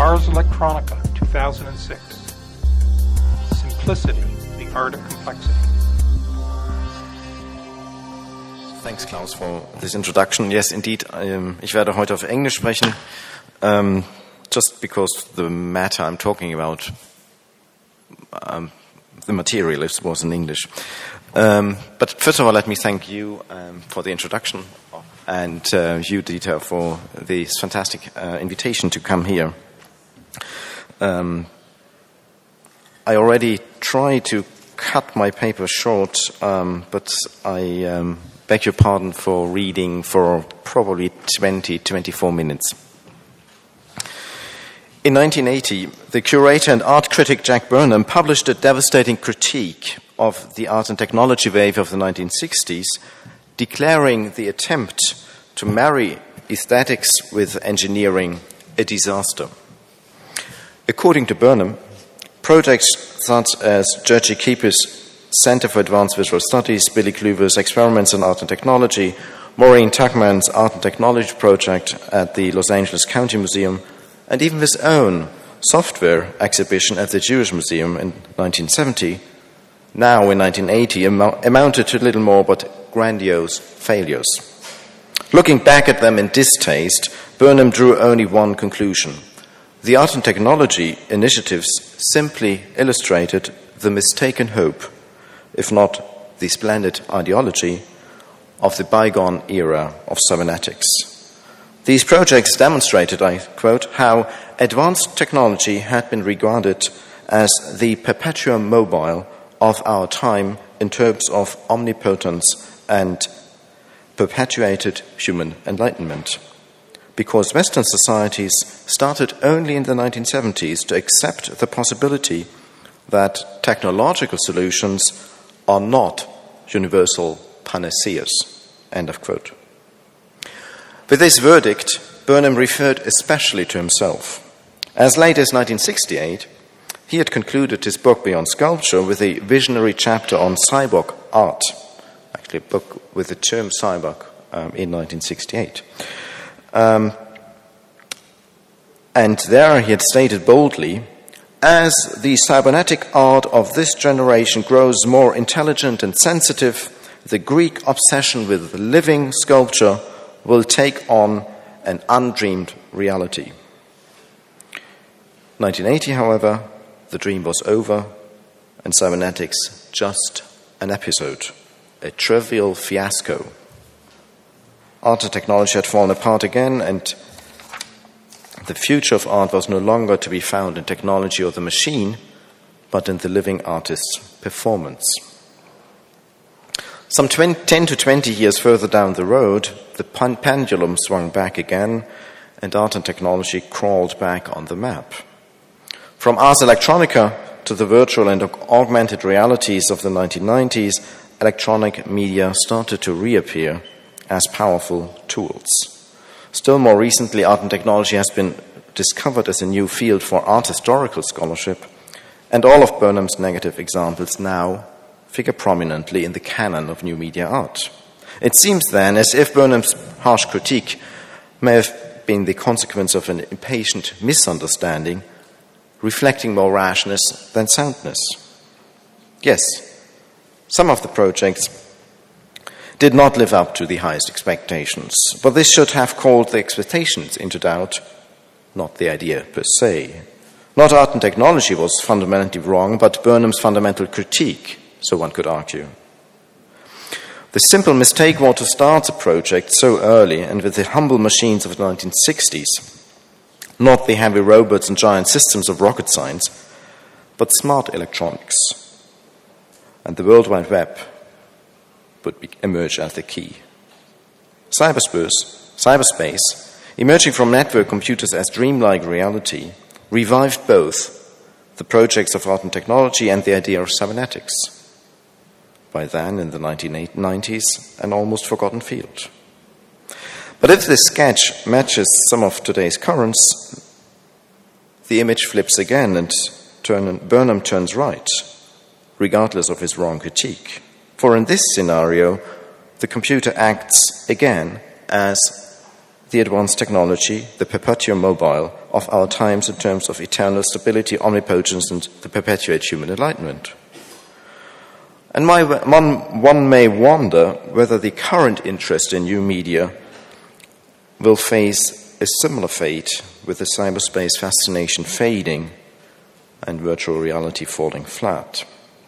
Ars Electronica 2006. Simplicity, the Art of Complexity. Thanks, Klaus, for this introduction. Yes, indeed, ich werde heute auf Englisch sprechen, just because the matter I'm talking about, the materialist, was in English. But first of all, let me thank you for the introduction and you, Dieter, for this fantastic invitation to come here. I already tried to cut my paper short, but I beg your pardon for reading for probably 24 minutes. In 1980, the curator and art critic Jack Burnham published a devastating critique of the art and technology wave of the 1960s, declaring the attempt to marry aesthetics with engineering a disaster. According to Burnham, projects such as Jerzy Kiepe's Center for Advanced Visual Studies, Billy Kluver's Experiments in Art and Technology, Maureen Tuchman's Art and Technology project at the Los Angeles County Museum, and even his own software exhibition at the Jewish Museum in 1970, now in 1980, amounted to little more but grandiose failures. Looking back at them in distaste, Burnham drew only one conclusion. The art and technology initiatives simply illustrated the mistaken hope, if not the splendid ideology, of the bygone era of cybernetics. These projects demonstrated, I quote, how advanced technology had been regarded as the perpetuum mobile of our time in terms of omnipotence and perpetuated human enlightenment. Because Western societies started only in the 1970s to accept the possibility that technological solutions are not universal panaceas. End of quote. With this verdict, Burnham referred especially to himself. As late as 1968, he had concluded his book Beyond Sculpture with a visionary chapter on cyborg art, actually a book with the term cyborg in 1968. And there he had stated boldly, as the cybernetic art of this generation grows more intelligent and sensitive, the Greek obsession with living sculpture will take on an undreamed reality. 1980, however, the dream was over, and cybernetics just an episode, a trivial fiasco. Art and technology had fallen apart again, and the future of art was no longer to be found in technology or the machine, but in the living artist's performance. Some 10 to 20 years further down the road, the pendulum swung back again, and art and technology crawled back on the map. From Ars Electronica to the virtual and augmented realities of the 1990s, electronic media started to reappear as powerful tools. Still more recently, art and technology has been discovered as a new field for art historical scholarship, and all of Burnham's negative examples now figure prominently in the canon of new media art. It seems then as if Burnham's harsh critique may have been the consequence of an impatient misunderstanding, reflecting more rashness than soundness. Yes, some of the projects did not live up to the highest expectations, but this should have called the expectations into doubt, not the idea per se. Not art and technology was fundamentally wrong, but Burnham's fundamental critique, so one could argue. The simple mistake was to start the project so early and with the humble machines of the 1960s, not the heavy robots and giant systems of rocket science, but smart electronics. And the World Wide Web would emerge as the key. Cyberspace, emerging from network computers as dreamlike reality, revived both the projects of art and technology and the idea of cybernetics. By then, in the 1990s, an almost forgotten field. But if this sketch matches some of today's currents, the image flips again and Burnham turns right, regardless of his wrong critique. For in this scenario, the computer acts again as the advanced technology, the perpetuum mobile of our times in terms of eternal stability, omnipotence, and the perpetuate human enlightenment. And one may wonder whether the current interest in new media will face a similar fate, with the cyberspace fascination fading and virtual reality falling flat.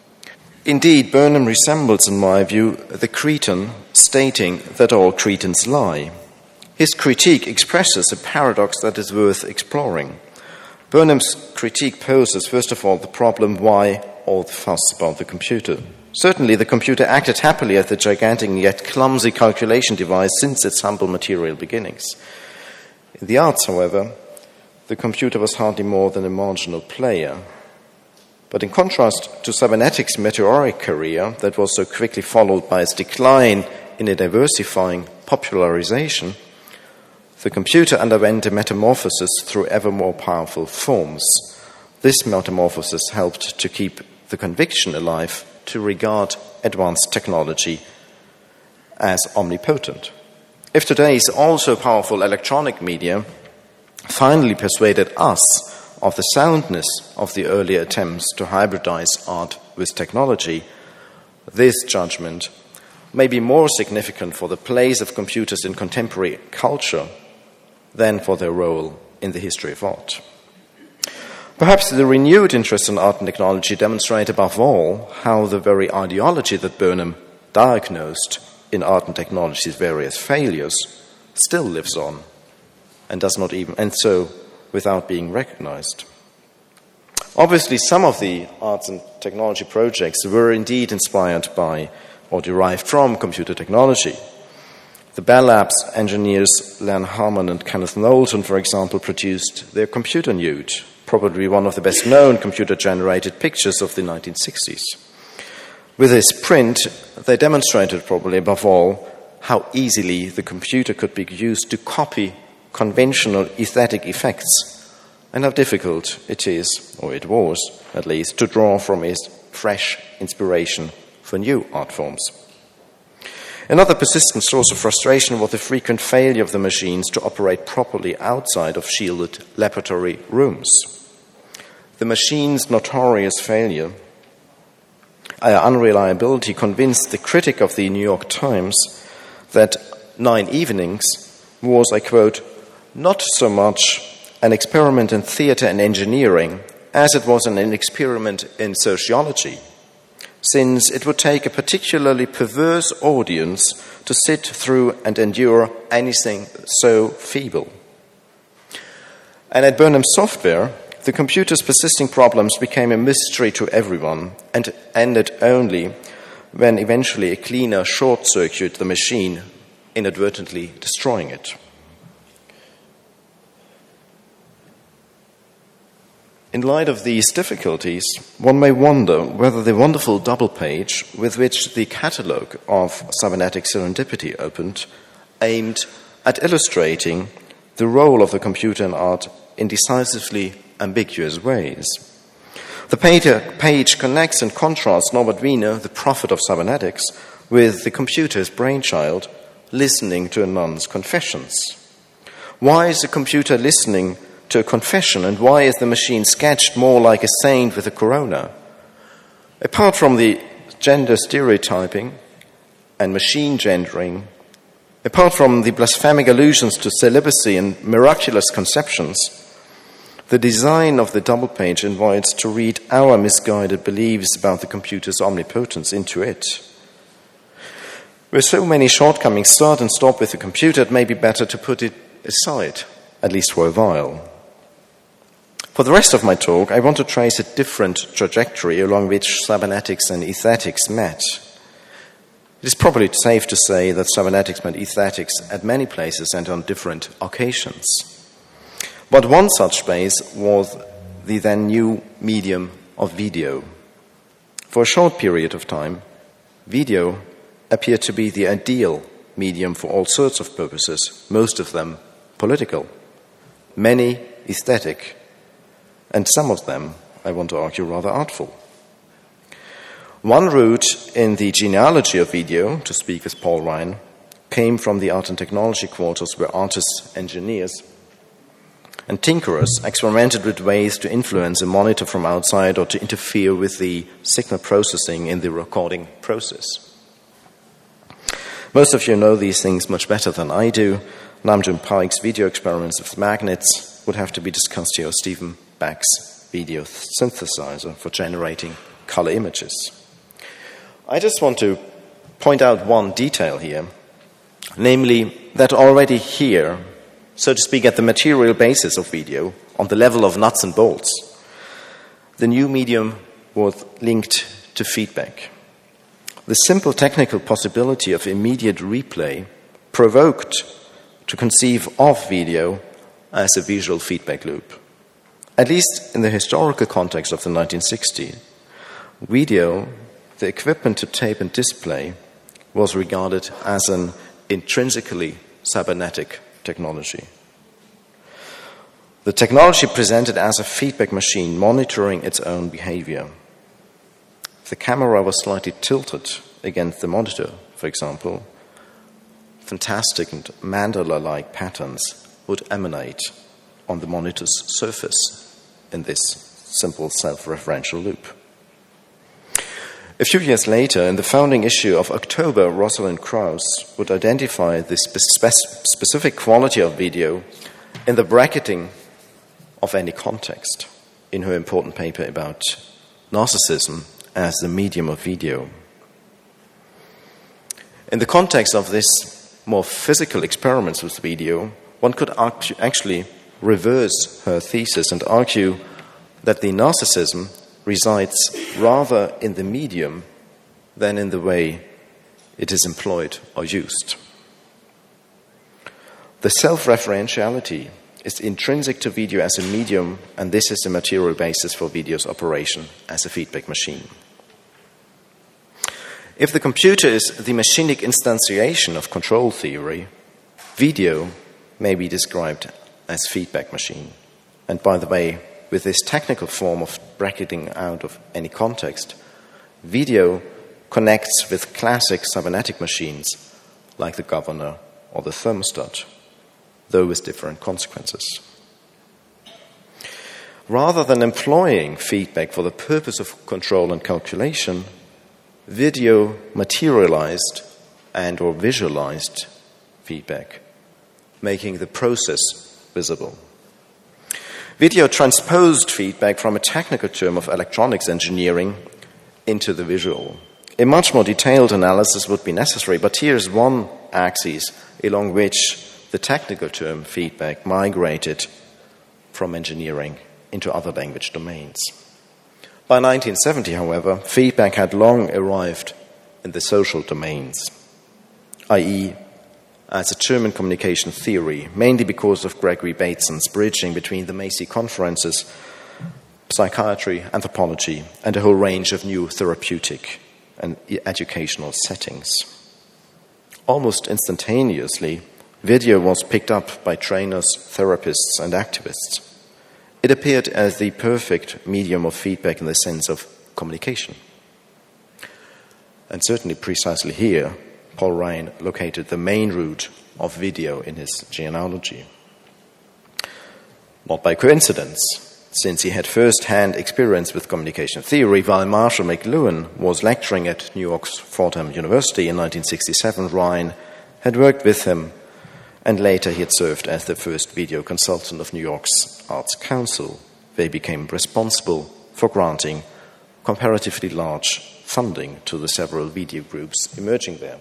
Indeed, Burnham resembles, in my view, the Cretan stating that all Cretans lie. His critique expresses a paradox that is worth exploring. Burnham's critique poses, first of all, the problem why all the fuss about the computer. Certainly, the computer acted happily as a gigantic yet clumsy calculation device since its humble material beginnings. In the arts, however, the computer was hardly more than a marginal player. But in contrast to cybernetics' meteoric career that was so quickly followed by its decline in a diversifying popularization, the computer underwent a metamorphosis through ever more powerful forms. This metamorphosis helped to keep the conviction alive to regard advanced technology as omnipotent. If today's also powerful electronic media finally persuaded us of the soundness of the earlier attempts to hybridize art with technology, this judgment may be more significant for the place of computers in contemporary culture than for their role in the history of art. Perhaps the renewed interest in art and technology demonstrate above all how the very ideology that Burnham diagnosed in art and technology's various failures still lives on and so without being recognized. Obviously, some of the arts and technology projects were indeed inspired by or derived from computer technology. The Bell Labs engineers Len Harmon and Kenneth Knowlton, for example, produced their Computer Nude, probably one of the best-known computer-generated pictures of the 1960s. With this print, they demonstrated, probably above all, how easily the computer could be used to copy conventional aesthetic effects, and how difficult it is, or it was at least, to draw from its fresh inspiration for new art forms. Another persistent source of frustration was the frequent failure of the machines to operate properly outside of shielded laboratory rooms. The machine's notorious failure, unreliability, convinced the critic of the New York Times that 9 Evenings was, I quote, not so much an experiment in theater and engineering as it was an experiment in sociology, since it would take a particularly perverse audience to sit through and endure anything so feeble. And at Burnham Software, the computer's persisting problems became a mystery to everyone and ended only when eventually a cleaner short-circuited the machine, inadvertently destroying it. In light of these difficulties, one may wonder whether the wonderful double page with which the catalogue of cybernetic serendipity opened aimed at illustrating the role of the computer in art in decisively ambiguous ways. The page connects and contrasts Norbert Wiener, the prophet of cybernetics, with the computer's brainchild listening to a nun's confessions. Why is the computer listening to a confession, and why is the machine sketched more like a saint with a corona? Apart from the gender stereotyping and machine gendering, apart from the blasphemic allusions to celibacy and miraculous conceptions, the design of the double page invites to read our misguided beliefs about the computer's omnipotence into it. Where so many shortcomings start and stop with the computer, it may be better to put it aside, at least for a while. For the rest of my talk, I want to trace a different trajectory along which cybernetics and aesthetics met. It is probably safe to say that cybernetics met aesthetics at many places and on different occasions. But one such space was the then new medium of video. For a short period of time, video appeared to be the ideal medium for all sorts of purposes, most of them political, many aesthetic, and some of them, I want to argue, rather artful. One root in the genealogy of video, to speak with Paul Ryan, came from the art and technology quarters where artists, engineers, and tinkerers experimented with ways to influence a monitor from outside or to interfere with the signal processing in the recording process. Most of you know these things much better than I do. Nam June Paik's video experiments with magnets would have to be discussed here, or Stephen Beck's video synthesizer for generating color images. I just want to point out one detail here, namely that already here, so to speak, at the material basis of video, on the level of nuts and bolts, the new medium was linked to feedback. The simple technical possibility of immediate replay provoked to conceive of video as a visual feedback loop. At least in the historical context of the 1960s, video, the equipment to tape and display, was regarded as an intrinsically cybernetic technology. The technology presented as a feedback machine monitoring its own behavior. If the camera was slightly tilted against the monitor, for example, fantastic and mandala-like patterns would emanate on the monitor's surface in this simple self-referential loop. A few years later, in the founding issue of October, Rosalind Krauss would identify this specific quality of video in the bracketing of any context in her important paper about narcissism as the medium of video. In the context of this more physical experiments with video, one could actually reverse her thesis and argue that the narcissism resides rather in the medium than in the way it is employed or used. The self-referentiality is intrinsic to video as a medium, and this is the material basis for video's operation as a feedback machine. If the computer is the machinic instantiation of control theory, video may be described as feedback machine. And by the way, with this technical form of bracketing out of any context, video connects with classic cybernetic machines like the governor or the thermostat, though with different consequences. Rather than employing feedback for the purpose of control and calculation, video materialized and or visualized feedback, making the process visible. Video transposed feedback from a technical term of electronics engineering into the visual. A much more detailed analysis would be necessary, but here is one axis along which the technical term feedback migrated from engineering into other language domains. By 1970, however, feedback had long arrived in the social domains, i.e., as a German communication theory, mainly because of Gregory Bateson's bridging between the Macy conferences, psychiatry, anthropology, and a whole range of new therapeutic and educational settings. Almost instantaneously, video was picked up by trainers, therapists, and activists. It appeared as the perfect medium of feedback in the sense of communication. And certainly precisely here, Paul Ryan located the main root of video in his genealogy. Not by coincidence, since he had first-hand experience with communication theory, while Marshall McLuhan was lecturing at New York's Fordham University in 1967, Ryan had worked with him, and later he had served as the first video consultant of New York's Arts Council. They became responsible for granting comparatively large funding to the several video groups emerging there.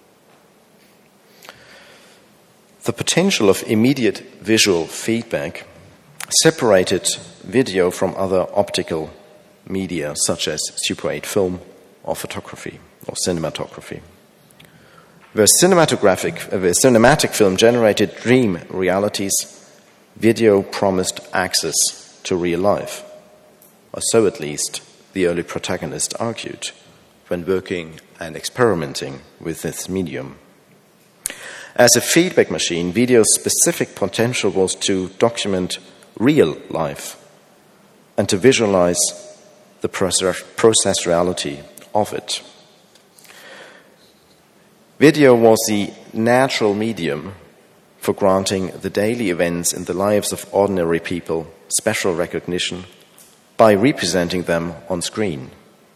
The potential of immediate visual feedback separated video from other optical media such as Super 8 film or photography or cinematography. Where cinematic film generated dream realities, video promised access to real life, or so at least the early protagonist argued when working and experimenting with this medium. As a feedback machine, video's specific potential was to document real life and to visualize the process reality of it. Video was the natural medium for granting the daily events in the lives of ordinary people special recognition by representing them on screen.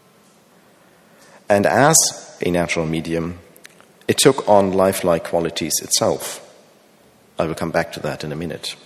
And as a natural medium, it took on lifelike qualities itself. I will come back to that in a minute.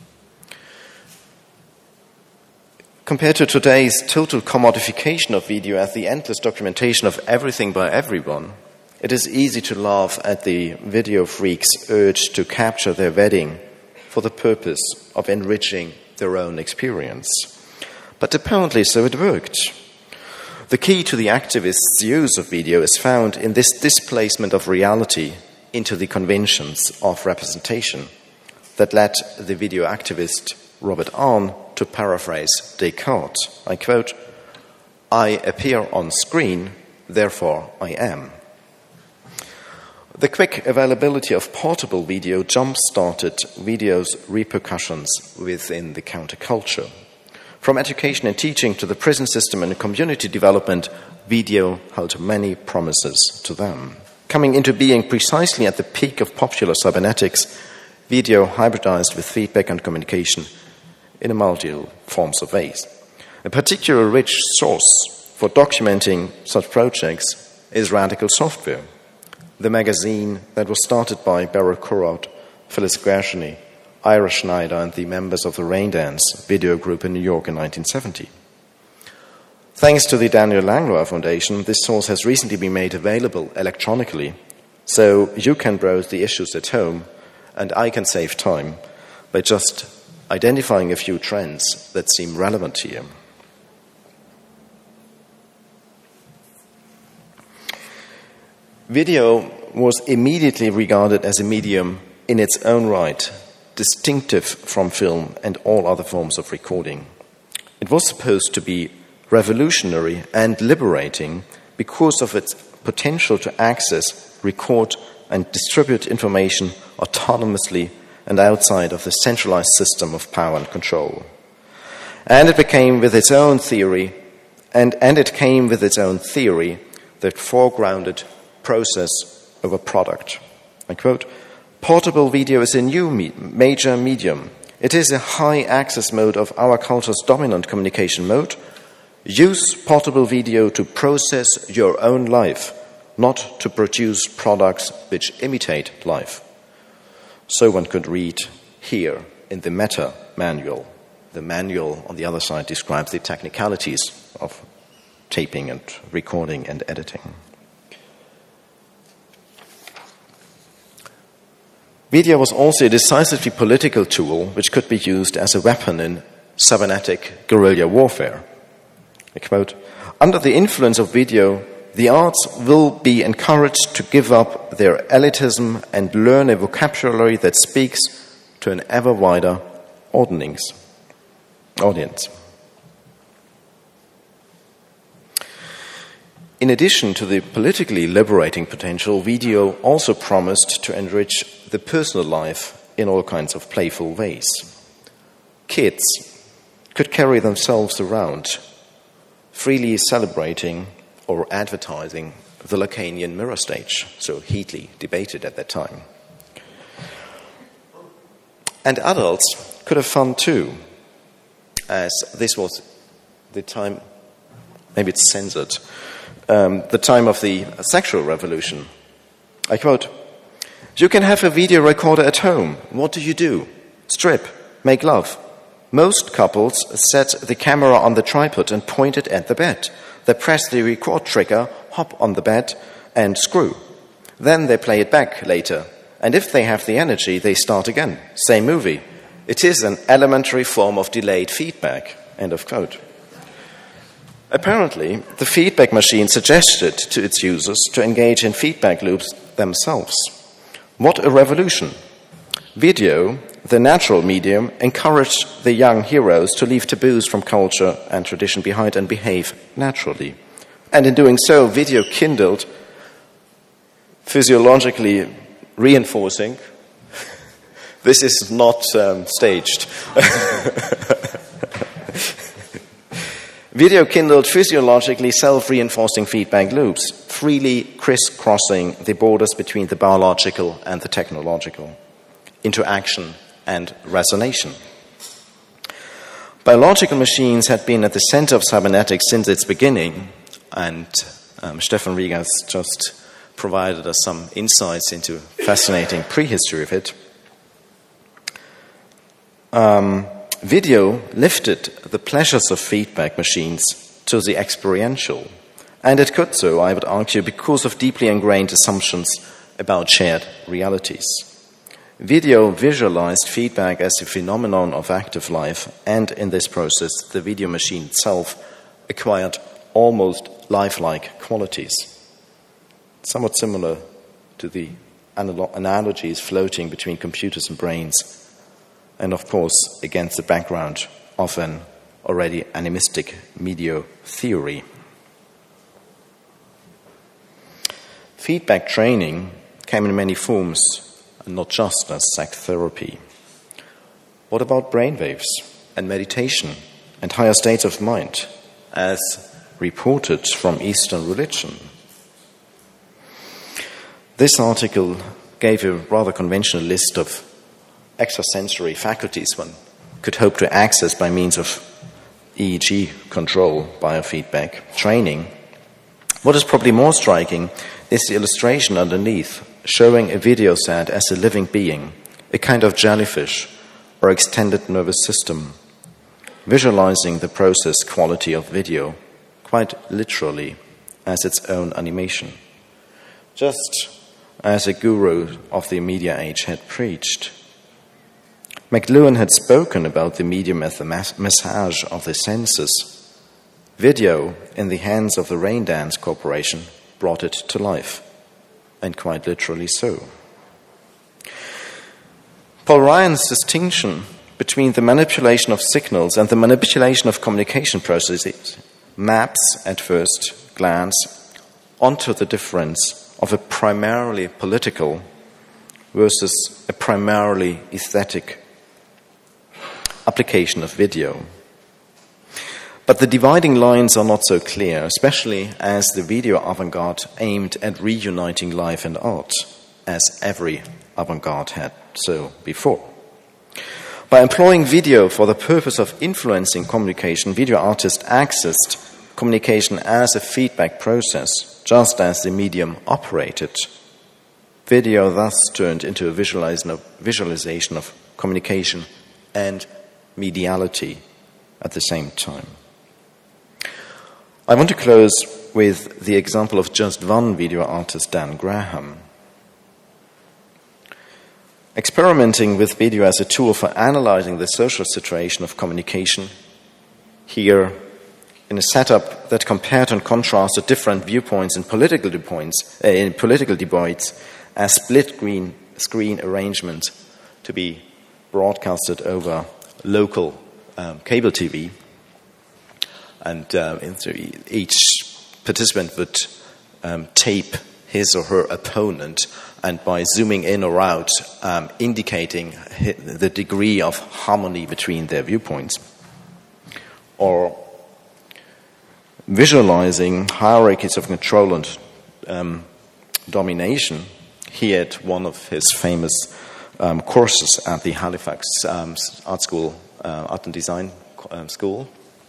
Compared to today's total commodification of video as the endless documentation of everything by everyone, it is easy to laugh at the video freaks' urge to capture their wedding for the purpose of enriching their own experience. But apparently so it worked. The key to the activists' use of video is found in this displacement of reality into the conventions of representation that led the video activist Robert Ahn to paraphrase Descartes. I quote, "I appear on screen, therefore I am." The quick availability of portable video jump-started video's repercussions within the counterculture. From education and teaching to the prison system and community development, video held many promises to them. Coming into being precisely at the peak of popular cybernetics, video hybridized with feedback and communication in a multitude forms of ways. A particular rich source for documenting such projects is Radical Software, the magazine that was started by Beryl Kurot, Phyllis Guerciani, Ira Schneider, and the members of the Raindance video group in New York in 1970. Thanks to the Daniel Langlois Foundation, this source has recently been made available electronically, so you can browse the issues at home, and I can save time by just identifying a few trends that seem relevant here. Video was immediately regarded as a medium in its own right, distinctive from film and all other forms of recording. It was supposed to be revolutionary and liberating because of its potential to access, record, and distribute information autonomously and outside of the centralized system of power and control. And it came with its own theory that foregrounded process over product. I quote, "Portable video is a new major medium. It is a high access mode of our culture's dominant communication mode. Use portable video to process your own life, not to produce products which imitate life." So one could read here in the Meta manual. The manual on the other side describes the technicalities of taping and recording and editing. Video was also a decisively political tool which could be used as a weapon in cybernetic guerrilla warfare. I quote, "Under the influence of video, the arts will be encouraged to give up their elitism and learn a vocabulary that speaks to an ever wider audience." In addition to the politically liberating potential, video also promised to enrich the personal life in all kinds of playful ways. Kids could carry themselves around, freely celebrating or advertising the Lacanian mirror stage, so heatedly debated at that time. And adults could have fun too, as this was the time, maybe it's censored, the time of the sexual revolution. I quote, "You can have a video recorder at home. What do? Strip, make love. Most couples set the camera on the tripod and point it at the bed. They press the record trigger, hop on the bed, and screw. Then they play it back later. And if they have the energy, they start again. Same movie. It is an elementary form of delayed feedback." End of quote. Apparently, the feedback machine suggested to its users to engage in feedback loops themselves. What a revolution! Video, the natural medium, encouraged the young heroes to leave taboos from culture and tradition behind and behave naturally. And in doing so, video kindled physiologically reinforcing. This is not staged. Video kindled physiologically self-reinforcing feedback loops. freely crisscrossing the borders between the biological and the technological, into action and resonation. Biological machines had been at the center of cybernetics since its beginning, and Stefan Rieger has just provided us some insights into fascinating prehistory of it. Video lifted the pleasures of feedback machines to the experiential, and it could so, I would argue, because of deeply ingrained assumptions about shared realities. Video visualized feedback as a phenomenon of active life, and in this process, the video machine itself acquired almost lifelike qualities, somewhat similar to the analogies floating between computers and brains, and of course, against the background of an already animistic media theory. Feedback training came in many forms, and not just as psychotherapy. What about brainwaves and meditation and higher states of mind, as reported from Eastern religion? This article gave a rather conventional list of extrasensory faculties one could hope to access by means of EEG control biofeedback training. What is probably more striking is the illustration underneath, showing a video set as a living being, a kind of jellyfish or extended nervous system, visualizing the process quality of video, quite literally, as its own animation. Just as a guru of the media age had preached. McLuhan had spoken about the medium as the massage of the senses. Video, in the hands of the Raindance Corporation, brought it to life, and quite literally so. Paul Ryan's distinction between the manipulation of signals and the manipulation of communication processes maps, at first glance, onto the difference of a primarily political versus a primarily aesthetic application of video. But the dividing lines are not so clear, especially as the video avant-garde aimed at reuniting life and art, as every avant-garde had so before. By employing video for the purpose of influencing communication, video artists accessed communication as a feedback process, just as the medium operated. Video thus turned into a visualization of communication and mediality at the same time. I want to close with the example of just one video artist, Dan Graham. Experimenting with video as a tool for analyzing the social situation of communication, here in a setup that compared and contrasted different viewpoints in political debates as split screen arrangement to be broadcasted over local cable TV, and each participant would tape his or her opponent, and by zooming in or out, indicating the degree of harmony between their viewpoints, or visualizing hierarchies of control and domination. He had one of his famous courses at the Halifax Art School, Art and Design School.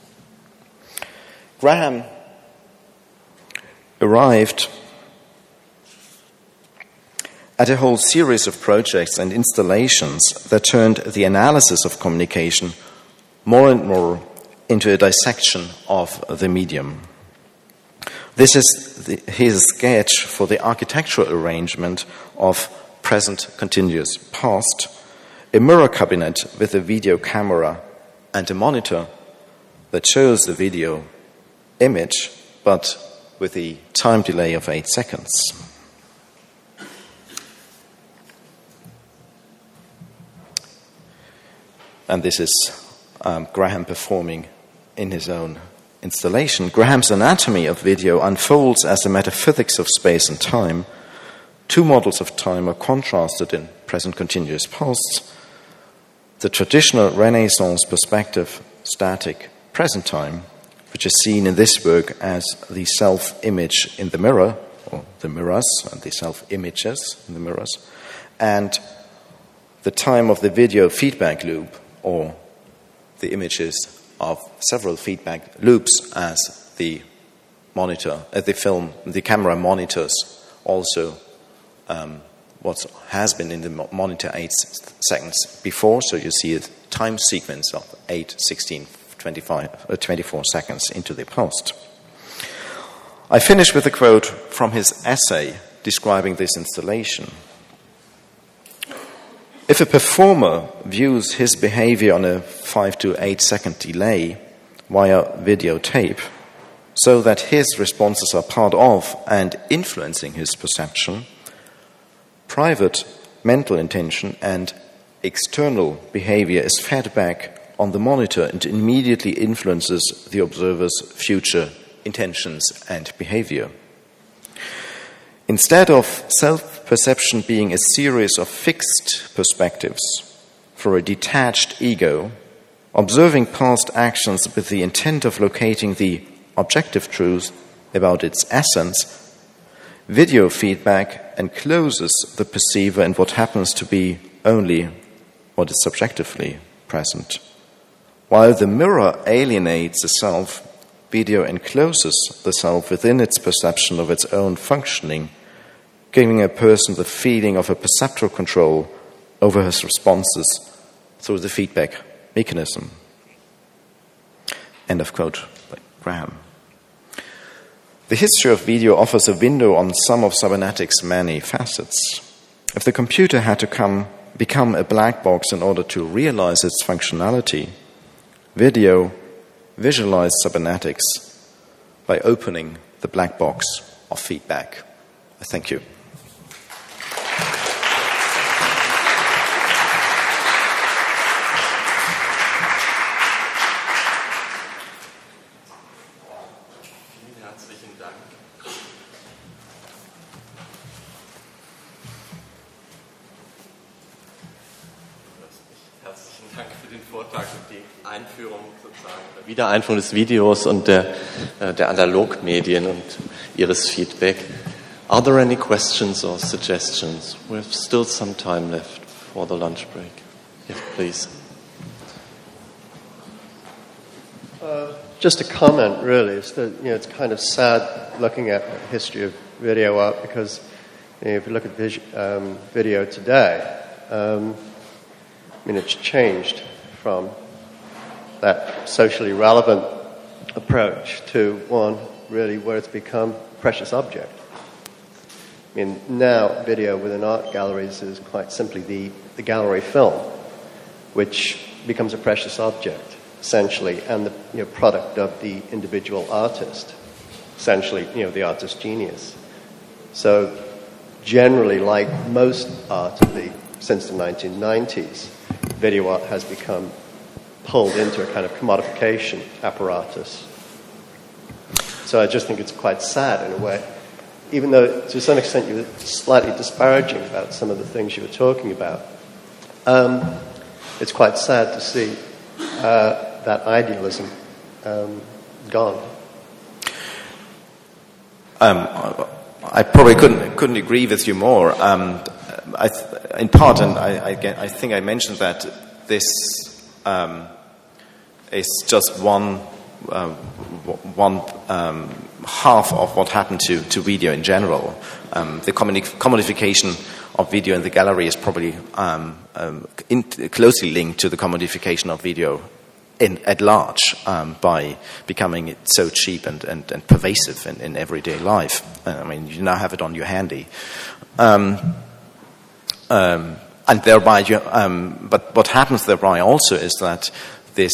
Graham arrived at a whole series of projects and installations that turned the analysis of communication more and more into a dissection of the medium. This is his sketch for the architectural arrangement of present continuous past, a mirror cabinet with a video camera and a monitor that shows the video image, but with a time delay of 8 seconds. And this is Graham performing in his own installation. Graham's anatomy of video unfolds as a metaphysics of space and time. Two models of time are contrasted in present continuous past. The traditional Renaissance perspective, static present time, which is seen in this work as the self-image in the mirror, or the mirrors, and the self-images in the mirrors, and the time of the video feedback loop, or the images of several feedback loops as the monitor, the camera monitors also what has been in the monitor 8 seconds before. So you see a time sequence of 8, 16, 24 seconds into the past. I finish with a quote from his essay describing this installation. If a performer views his behavior on a 5 to 8 second delay via videotape, so that his responses are part of and influencing his perception, private mental intention and external behavior is fed back on the monitor and immediately influences the observer's future intentions and behavior. Instead of self-perception being a series of fixed perspectives for a detached ego, observing past actions with the intent of locating the objective truth about its essence, video feedback encloses the perceiver in what happens to be only what is subjectively present. While the mirror alienates the self, video encloses the self within its perception of its own functioning, giving a person the feeling of a perceptual control over his responses through the feedback mechanism. End of quote by Graham. The history of video offers a window on some of cybernetics' many facets. If the computer had to become a black box in order to realize its functionality, video visualized cybernetics by opening the black box of feedback. Thank you. Wiedereinführung des Videos und der Analogmedien und Ihres Feedback. Are there any questions or suggestions? We have still some time left for the lunch break. Yes, please. Just a comment, really. Is that it's kind of sad looking at the history of video art because if you look at video today, it's changed from that socially relevant approach to one really where it's become a precious object. Now video within art galleries is quite simply the gallery film, which becomes a precious object, essentially, and the product of the individual artist, essentially, the artist's genius. So generally, like most art since the 1990s, video art has become pulled into a kind of commodification apparatus. So I just think it's quite sad in a way, even though to some extent you were slightly disparaging about some of the things you were talking about. It's quite sad to see that idealism gone. I probably couldn't agree with you more. In part, and I think I mentioned that this is just one half of what happened to video in general. The commodification of video in the gallery is probably closely linked to the commodification of video at large by becoming so cheap and pervasive in everyday life. You now have it on your handy. And thereby, but what happens thereby also is that this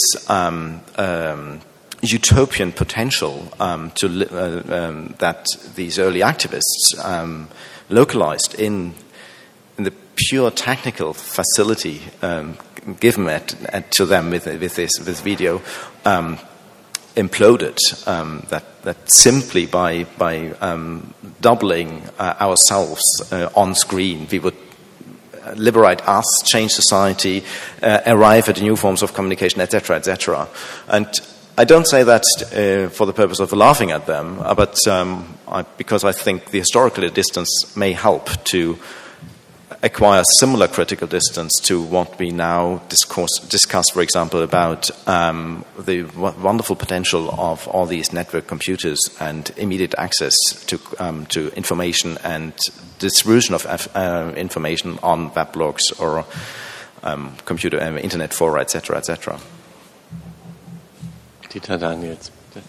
utopian potential that these early activists localized in the pure technical facility given to them with video imploded. That simply by doubling ourselves on screen, we would liberate us, change society, arrive at new forms of communication, etc., etc. And I don't say that for the purpose of laughing at them, but because I think the historical distance may help to acquire similar critical distance to what we now discuss, for example, about the wonderful potential of all these network computers and immediate access to information and distribution of information on web blogs or computer internet fora, etc., etc. Dieter Daniels, bitte.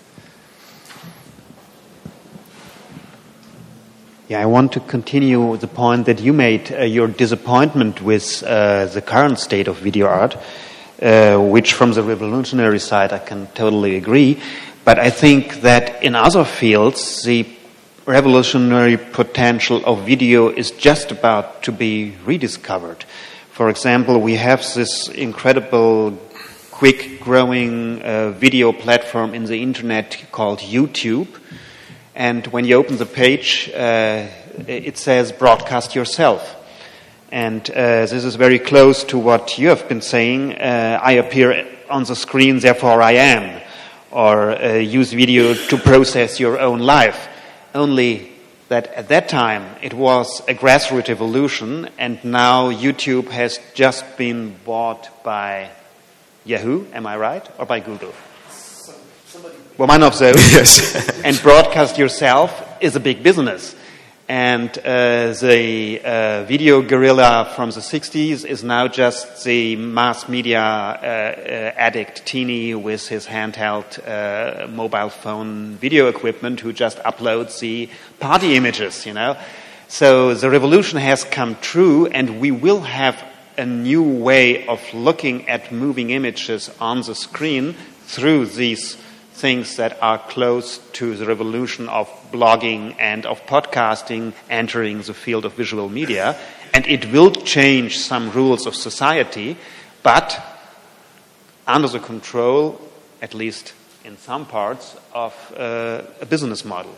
Yeah, I want to continue the point that you made, your disappointment with the current state of video art, which from the revolutionary side I can totally agree. But I think that in other fields, the revolutionary potential of video is just about to be rediscovered. For example, we have this incredible, quick-growing video platform in the internet called YouTube. And when you open the page, it says broadcast yourself. And this is very close to what you have been saying. I appear on the screen, therefore I am. Or use video to process your own life. Only that at that time it was a grassroots evolution, and now YouTube has just been bought by Yahoo, am I right? Or by Google? Well, one of those. Yes. And broadcast yourself is a big business. And the video guerrilla from the 60s is now just the mass media addict teeny with his handheld mobile phone video equipment who just uploads the party images, you know. So the revolution has come true, and we will have a new way of looking at moving images on the screen through these things that are close to the revolution of blogging and of podcasting entering the field of visual media. And it will change some rules of society, but under the control, at least in some parts, of a business model.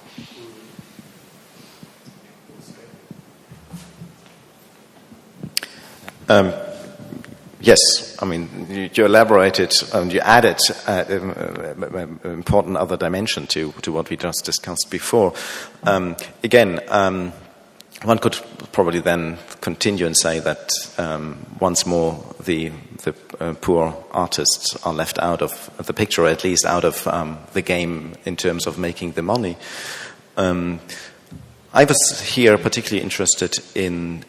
Yes, I mean, you elaborated and you added important other dimension to what we just discussed before. Again, one could probably then continue and say that once more the poor artists are left out of the picture, or at least out of the game in terms of making the money. I was here particularly interested in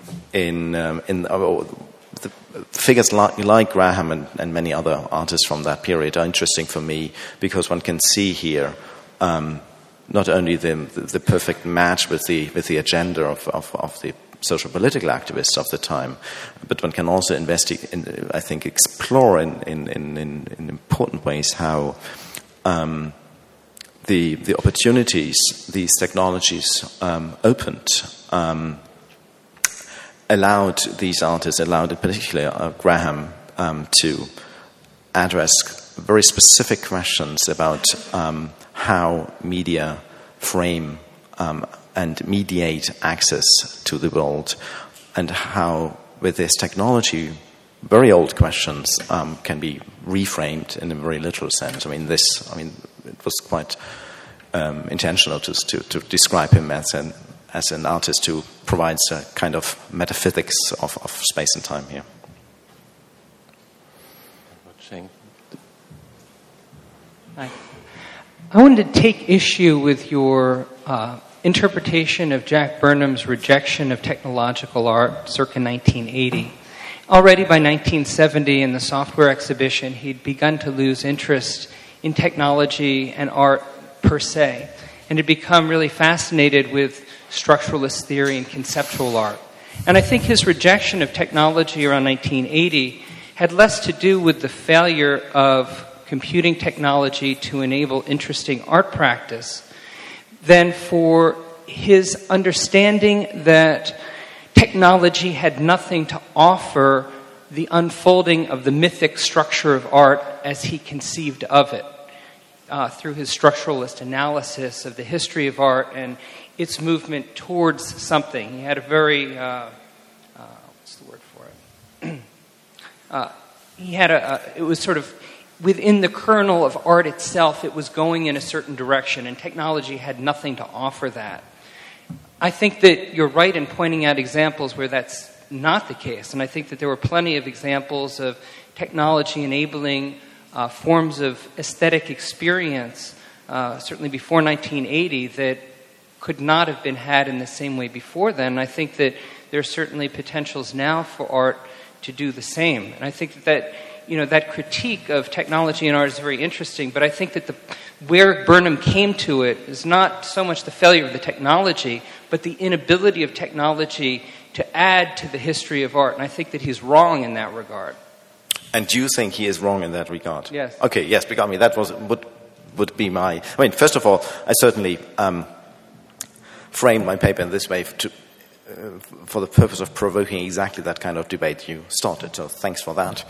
the figures like Graham and many other artists from that period are interesting for me because one can see here not only the perfect match with the agenda of the social political activists of the time, but one can also explore in important ways how the opportunities these technologies opened. Allowed these artists, in particular Graham, to address very specific questions about how media frame and mediate access to the world, and how, with this technology, very old questions can be reframed in a very literal sense. I mean, it was quite intentional to describe him as an artist who provides a kind of metaphysics of space and time here. Hi. I wanted to take issue with your interpretation of Jack Burnham's rejection of technological art circa 1980. Already by 1970 in the software exhibition, he'd begun to lose interest in technology and art per se, and had become really fascinated with structuralist theory and conceptual art. And I think his rejection of technology around 1980 had less to do with the failure of computing technology to enable interesting art practice than for his understanding that technology had nothing to offer the unfolding of the mythic structure of art as he conceived of it. Through his structuralist analysis of the history of art and its movement towards something. He had a very, what's the word for it? It was sort of within the kernel of art itself, it was going in a certain direction, and technology had nothing to offer that. I think that you're right in pointing out examples where that's not the case, and I think that there were plenty of examples of technology enabling forms of aesthetic experience, certainly before 1980, that could not have been had in the same way before then. And I think that there are certainly potentials now for art to do the same. And I think that that critique of technology in art is very interesting, but I think that where Burnham came to it is not so much the failure of the technology, but the inability of technology to add to the history of art. And I think that he's wrong in that regard. And do you think he is wrong in that regard? Yes. Okay, yes, because that would be my... I mean, first of all, I certainly framed my paper in this way for the purpose of provoking exactly that kind of debate you started, so thanks for that.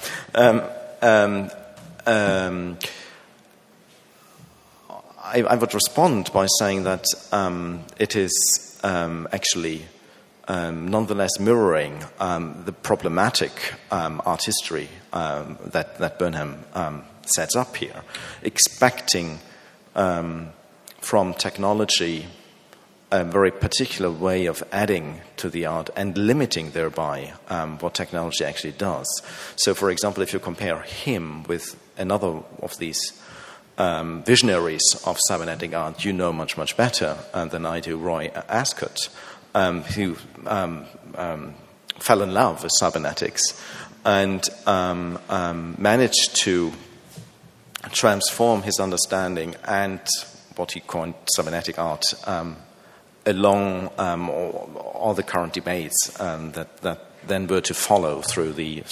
I would respond by saying that it is actually nonetheless mirroring the problematic art history that Burnham sets up here, expecting from technology a very particular way of adding to the art and limiting thereby what technology actually does. So, for example, if you compare him with another of these visionaries of cybernetic art, you know much, much better than I do, Roy Ascott, who fell in love with cybernetics and managed to transform his understanding and what he called cybernetic art along all the current debates that then were to follow through the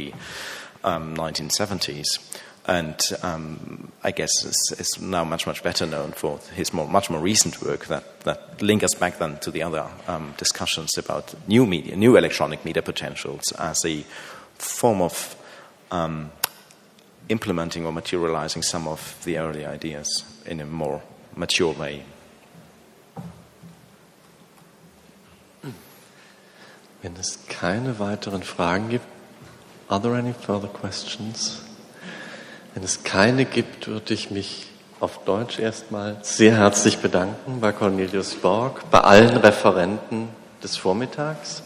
1970s, and I guess is now much, much better known for his much more recent work that link us back then to the other discussions about new media, new electronic media potentials as a form of implementing or materializing some of the early ideas in a more mature way. Wenn es keine weiteren Fragen gibt, are there any further questions? Wenn es keine gibt, würde ich mich auf Deutsch erstmal sehr herzlich bedanken bei Cornelius Borg, bei allen Referenten des Vormittags,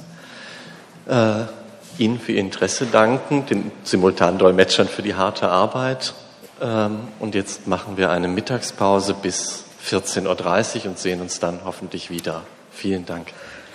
Ihnen für Ihr Interesse danken, den Simultandolmetschern für die harte Arbeit, und jetzt machen wir eine Mittagspause bis 14:30 Uhr und sehen uns dann hoffentlich wieder. Vielen Dank.